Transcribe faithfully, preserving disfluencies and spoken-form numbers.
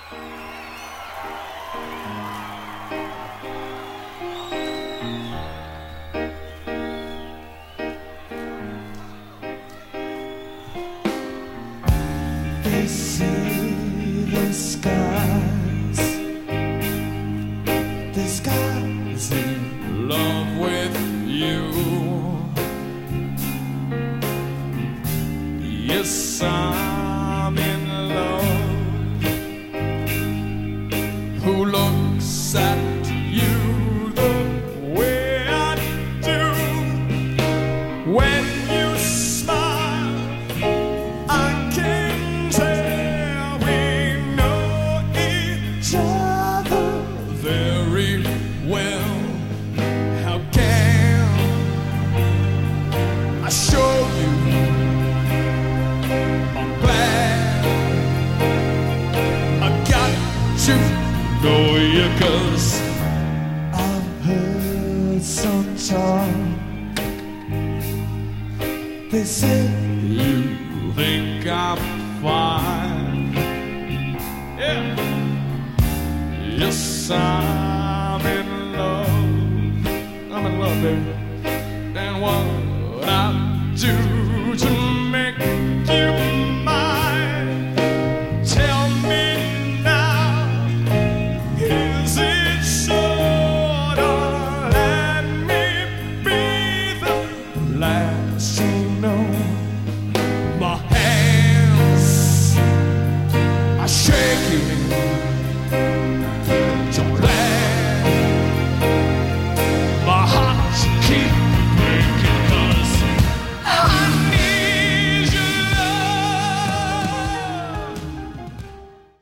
They see the skies, the skies in love with you. Yes, I'm in love. Who looks at you the way I do? When you smile, I can tell we know each other very well. How can I show you I'm glad I got to know you? 'Cause I've heard some talk. They say you think I'm fine. Yeah. Yes, I'm in love. I'm in love, baby. And what I do to make you mine? Tell me now, is it sure? Or let me be the last to know. My hands are shaking.